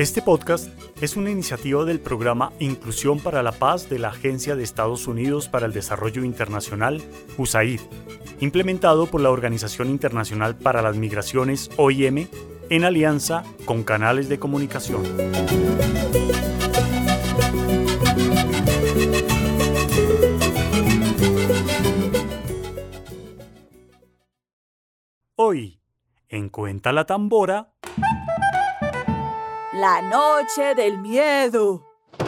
Este podcast es una iniciativa del programa Inclusión para la Paz de la Agencia de Estados Unidos para el Desarrollo Internacional, USAID, implementado por la Organización Internacional para las Migraciones, OIM, en alianza con canales de comunicación. Hoy, en Cuenta la Tambora... La noche del miedo.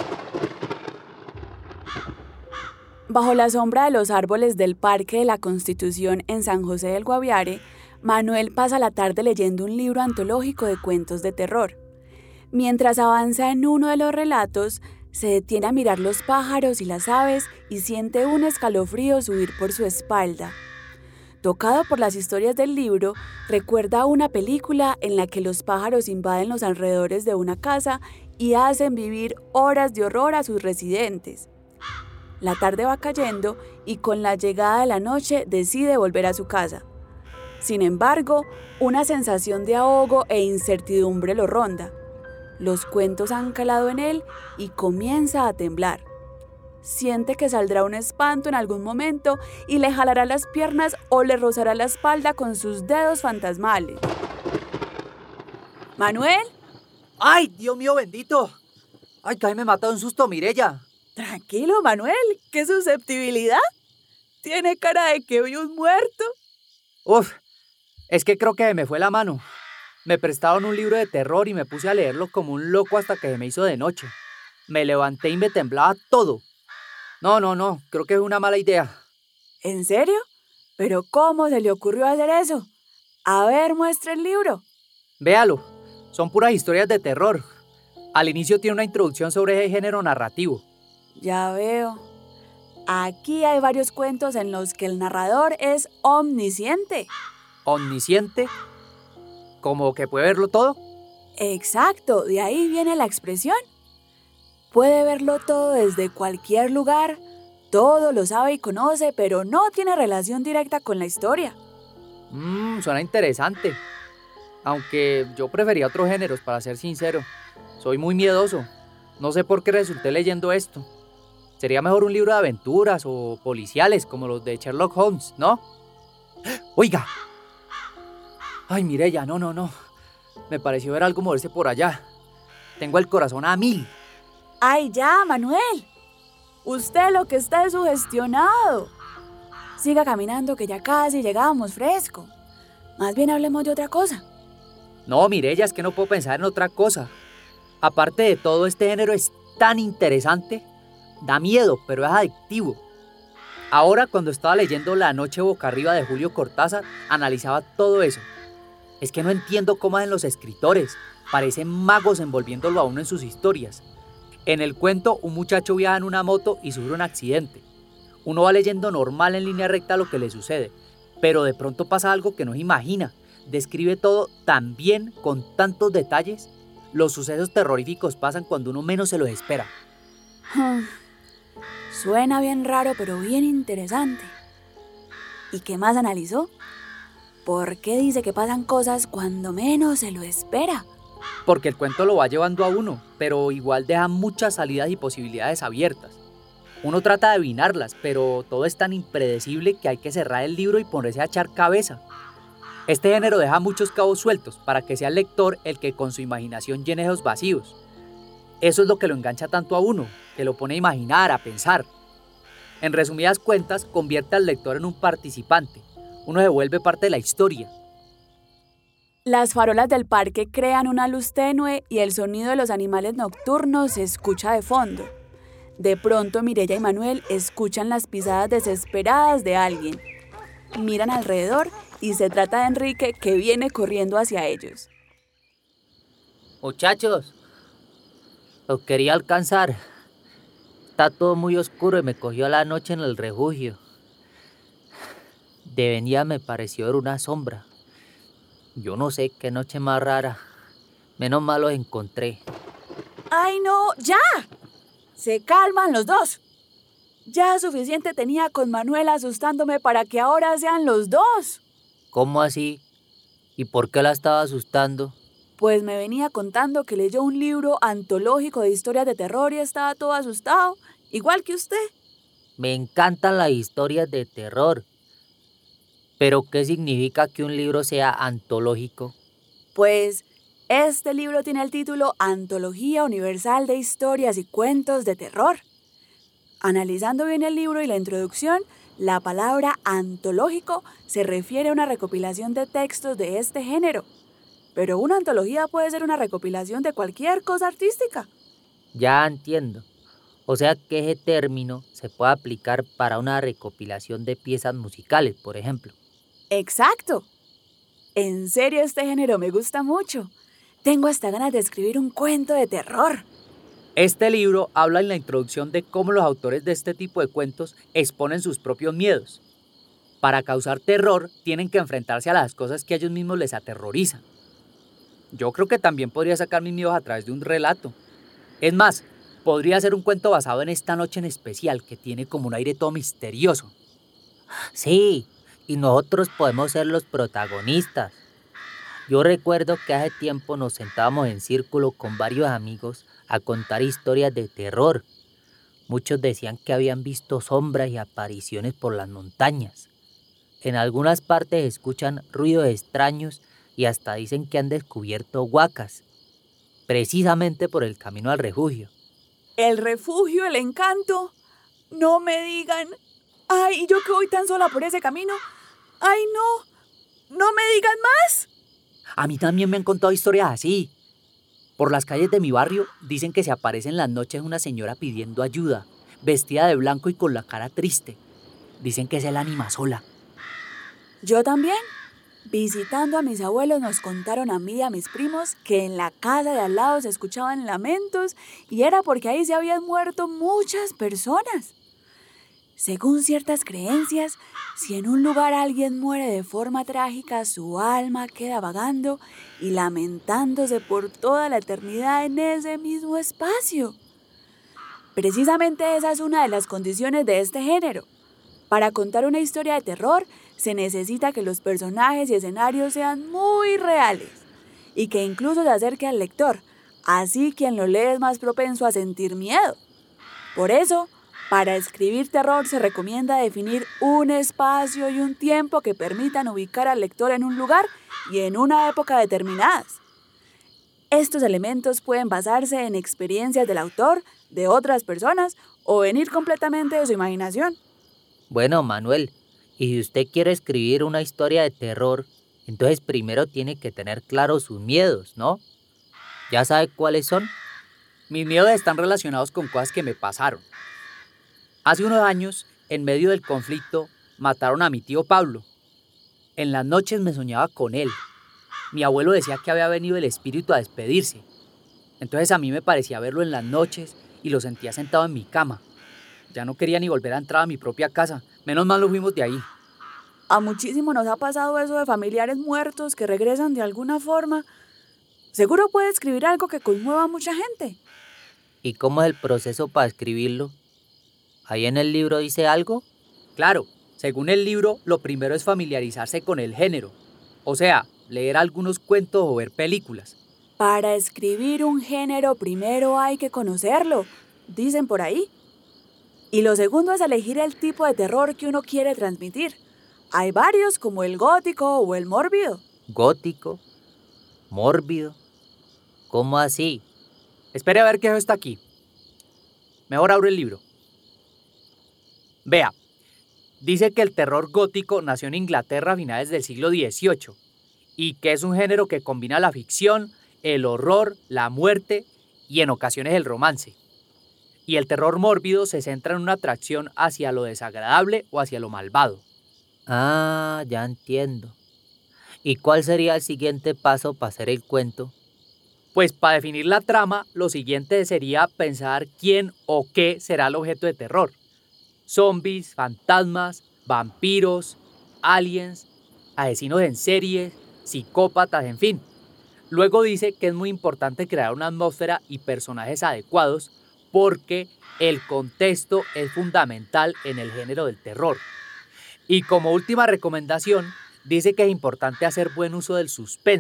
Bajo la sombra de los árboles del Parque de la Constitución en San José del Guaviare, Manuel pasa la tarde leyendo un libro antológico de cuentos de terror. Mientras avanza en uno de los relatos, se detiene a mirar los pájaros y las aves y siente un escalofrío subir por su espalda. Tocado por las historias del libro, recuerda una película en la que los pájaros invaden los alrededores de una casa y hacen vivir horas de horror a sus residentes. La tarde va cayendo y con la llegada de la noche decide volver a su casa. Sin embargo, una sensación de ahogo e incertidumbre lo ronda. Los cuentos han calado en él y comienza a temblar. Siente que saldrá un espanto en algún momento y le jalará las piernas o le rozará la espalda con sus dedos fantasmales. ¿Manuel? ¡Ay, Dios mío bendito! ¡Ay, casi me mata de un susto, Mireya! Tranquilo, Manuel. ¿Qué susceptibilidad? Tiene cara de que vi un muerto. Uf, es que creo que me fue la mano. Me prestaron un libro de terror y me puse a leerlo como un loco hasta que se me hizo de noche. Me levanté y me temblaba todo. No, creo que es una mala idea. ¿En serio? ¿Pero cómo se le ocurrió hacer eso? A ver, muestra el libro. Véalo, son puras historias de terror. Al inicio tiene una introducción sobre ese género narrativo. Ya veo. Aquí hay varios cuentos en los que el narrador es omnisciente. ¿Omnisciente? ¿Como que puede verlo todo? Exacto, de ahí viene la expresión. Puede verlo todo desde cualquier lugar, todo lo sabe y conoce, pero no tiene relación directa con la historia. Suena interesante. Aunque yo prefería otros géneros, para ser sincero. Soy muy miedoso. No sé por qué resulté leyendo esto. Sería mejor un libro de aventuras o policiales, como los de Sherlock Holmes, ¿no? ¡Oiga! Ay, Mireya, no. Me pareció ver algo moverse por allá. Tengo el corazón a 1000. ¡Ay, ya, Manuel! Usted lo que está es sugestionado. Siga caminando que ya casi llegábamos fresco. Más bien hablemos de otra cosa. No, Mireya, es que no puedo pensar en otra cosa. Aparte de todo, este género es tan interesante. Da miedo, pero es adictivo. Ahora, cuando estaba leyendo La noche boca arriba de Julio Cortázar, analizaba todo eso. Es que no entiendo cómo hacen los escritores. Parecen magos envolviéndolo a uno en sus historias. En el cuento, un muchacho viaja en una moto y sufre un accidente. Uno va leyendo normal en línea recta lo que le sucede, pero de pronto pasa algo que no se imagina. Describe todo tan bien, con tantos detalles. Los sucesos terroríficos pasan cuando uno menos se los espera. Suena bien raro, pero bien interesante. ¿Y qué más analizó? ¿Por qué dice que pasan cosas cuando menos se lo espera? Porque el cuento lo va llevando a uno, pero igual deja muchas salidas y posibilidades abiertas. Uno trata de adivinarlas, pero todo es tan impredecible que hay que cerrar el libro y ponerse a echar cabeza. Este género deja muchos cabos sueltos para que sea el lector el que con su imaginación llene esos vacíos. Eso es lo que lo engancha tanto a uno, que lo pone a imaginar, a pensar. En resumidas cuentas, convierte al lector en un participante. Uno se vuelve parte de la historia. Las farolas del parque crean una luz tenue y el sonido de los animales nocturnos se escucha de fondo. De pronto Mireya y Manuel escuchan las pisadas desesperadas de alguien. Miran alrededor y se trata de Enrique, que viene corriendo hacia ellos. Muchachos, los quería alcanzar. Está todo muy oscuro y me cogió la noche en el refugio. De venida me pareció ver una sombra. Yo no sé qué noche más rara. Menos mal los encontré. ¡Ay, no! ¡Ya! Se calman los dos. Ya suficiente tenía con Manuel asustándome para que ahora sean los dos. ¿Cómo así? ¿Y por qué la estaba asustando? Pues me venía contando que leyó un libro antológico de historias de terror y estaba todo asustado, igual que usted. Me encantan las historias de terror. ¿Pero qué significa que un libro sea antológico? Pues este libro tiene el título Antología Universal de Historias y Cuentos de Terror. Analizando bien el libro y la introducción, la palabra antológico se refiere a una recopilación de textos de este género. Pero una antología puede ser una recopilación de cualquier cosa artística. Ya entiendo. O sea que ese término se puede aplicar para una recopilación de piezas musicales, por ejemplo. ¡Exacto! En serio, este género me gusta mucho. Tengo hasta ganas de escribir un cuento de terror. Este libro habla en la introducción de cómo los autores de este tipo de cuentos exponen sus propios miedos. Para causar terror, tienen que enfrentarse a las cosas que a ellos mismos les aterrorizan. Yo creo que también podría sacar mis miedos a través de un relato. Es más, podría ser un cuento basado en esta noche en especial, que tiene como un aire todo misterioso. Sí, y nosotros podemos ser los protagonistas. Yo recuerdo que hace tiempo nos sentábamos en círculo con varios amigos a contar historias de terror. Muchos decían que habían visto sombras y apariciones por las montañas. En algunas partes escuchan ruidos extraños y hasta dicen que han descubierto huacas, precisamente por el camino al refugio. ¿El refugio, el encanto? No me digan. Ay, ¿y yo que voy tan sola por ese camino? Ay, no me digan más. A mí también me han contado historias así. Por las calles de mi barrio dicen que se aparece en las noches una señora pidiendo ayuda, vestida de blanco y con la cara triste. Dicen que es el ánima sola. Yo también. Visitando a mis abuelos nos contaron a mí y a mis primos que en la casa de al lado se escuchaban lamentos y era porque ahí se habían muerto muchas personas. Según ciertas creencias, si en un lugar alguien muere de forma trágica, su alma queda vagando y lamentándose por toda la eternidad en ese mismo espacio. Precisamente esa es una de las condiciones de este género. Para contar una historia de terror, se necesita que los personajes y escenarios sean muy reales y que incluso se acerque al lector, así quien lo lee es más propenso a sentir miedo. Por eso, para escribir terror se recomienda definir un espacio y un tiempo que permitan ubicar al lector en un lugar y en una época determinadas. Estos elementos pueden basarse en experiencias del autor, de otras personas o venir completamente de su imaginación. Bueno, Manuel, y si usted quiere escribir una historia de terror, entonces primero tiene que tener claros sus miedos, ¿no? ¿Ya sabe cuáles son? Mis miedos están relacionados con cosas que me pasaron. Hace unos años, en medio del conflicto, mataron a mi tío Pablo. En las noches me soñaba con él. Mi abuelo decía que había venido el espíritu a despedirse. Entonces a mí me parecía verlo en las noches y lo sentía sentado en mi cama. Ya no quería ni volver a entrar a mi propia casa. Menos mal lo fuimos de ahí. A muchísimo nos ha pasado eso de familiares muertos que regresan de alguna forma. Seguro puede escribir algo que conmueva a mucha gente. ¿Y cómo es el proceso para escribirlo? ¿Ahí en el libro dice algo? Claro, según el libro, lo primero es familiarizarse con el género. O sea, leer algunos cuentos o ver películas. Para escribir un género primero hay que conocerlo, dicen por ahí. Y lo segundo es elegir el tipo de terror que uno quiere transmitir. Hay varios como el gótico o el mórbido. ¿Gótico? ¿Mórbido? ¿Cómo así? Espere a ver qué está aquí. Mejor abro el libro. Vea, dice que el terror gótico nació en Inglaterra a finales del siglo XVIII y que es un género que combina la ficción, el horror, la muerte y en ocasiones el romance. Y el terror mórbido se centra en una atracción hacia lo desagradable o hacia lo malvado. Ah, ya entiendo. ¿Y cuál sería el siguiente paso para hacer el cuento? Pues para definir la trama, lo siguiente sería pensar quién o qué será el objeto de terror. Zombies, fantasmas, vampiros, aliens, asesinos en serie, psicópatas, en fin. Luego dice que es muy importante crear una atmósfera y personajes adecuados porque el contexto es fundamental en el género del terror. Y como última recomendación, dice que es importante hacer buen uso del suspenso,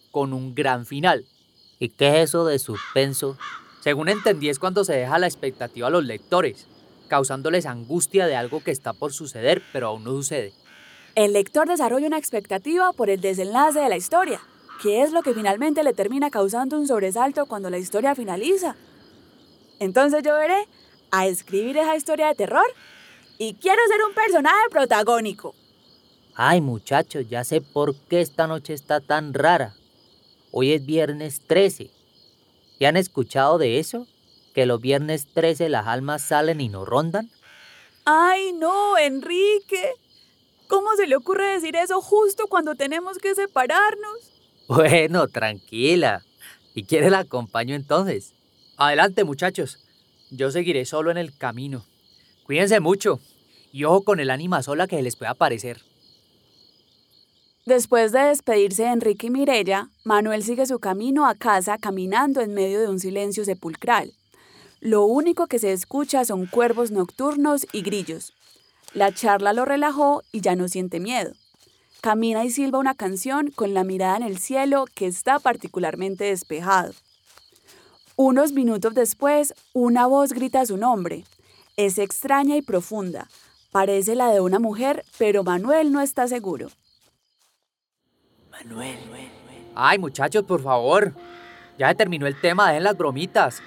con un gran final. ¿Y qué es eso de suspenso? Según entendí, es cuando se deja la expectativa a los lectores, causándoles angustia de algo que está por suceder, pero aún no sucede. El lector desarrolla una expectativa por el desenlace de la historia, que es lo que finalmente le termina causando un sobresalto cuando la historia finaliza. Entonces yo veré a escribir esa historia de terror y quiero ser un personaje protagónico. Ay, muchachos, ya sé por qué esta noche está tan rara. Hoy es viernes 13. ¿Ya han escuchado de eso? ¿Que los viernes 13 las almas salen y nos rondan? ¡Ay, no, Enrique! ¿Cómo se le ocurre decir eso justo cuando tenemos que separarnos? Bueno, tranquila. ¿Y quiere la acompaño entonces? Adelante, muchachos. Yo seguiré solo en el camino. Cuídense mucho y ojo con el ánima sola que les pueda aparecer. Después de despedirse de Enrique y Mirella, Manuel sigue su camino a casa caminando en medio de un silencio sepulcral. Lo único que se escucha son cuervos nocturnos y grillos. La charla lo relajó y ya no siente miedo. Camina y silba una canción con la mirada en el cielo que está particularmente despejado. Unos minutos después, una voz grita su nombre. Es extraña y profunda. Parece la de una mujer, pero Manuel no está seguro. Manuel. Ay, muchachos, por favor. Ya se terminó el tema, dejen las bromitas.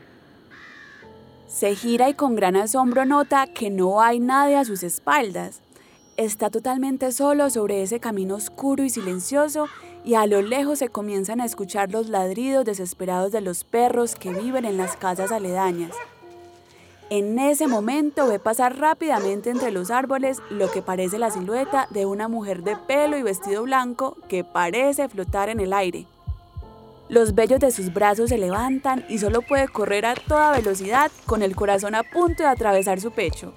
Se gira y con gran asombro nota que no hay nadie a sus espaldas. Está totalmente solo sobre ese camino oscuro y silencioso y a lo lejos se comienzan a escuchar los ladridos desesperados de los perros que viven en las casas aledañas. En ese momento ve pasar rápidamente entre los árboles lo que parece la silueta de una mujer de pelo y vestido blanco que parece flotar en el aire. Los vellos de sus brazos se levantan y solo puede correr a toda velocidad con el corazón a punto de atravesar su pecho.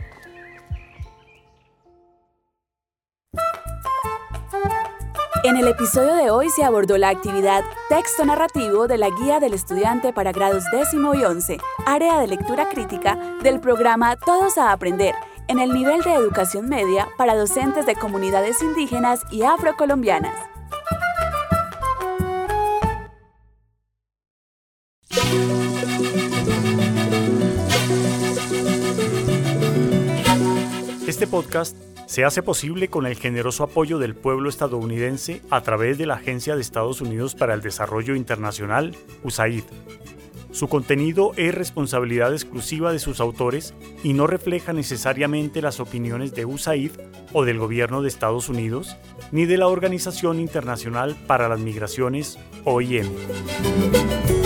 En el episodio de hoy se abordó la actividad Texto Narrativo de la Guía del Estudiante para grados 10º y 11, área de lectura crítica del programa Todos a Aprender, en el nivel de educación media para docentes de comunidades indígenas y afrocolombianas. Este podcast se hace posible con el generoso apoyo del pueblo estadounidense a través de la Agencia de Estados Unidos para el Desarrollo Internacional, USAID. Su contenido es responsabilidad exclusiva de sus autores y no refleja necesariamente las opiniones de USAID o del gobierno de Estados Unidos, ni de la Organización Internacional para las Migraciones, OIM.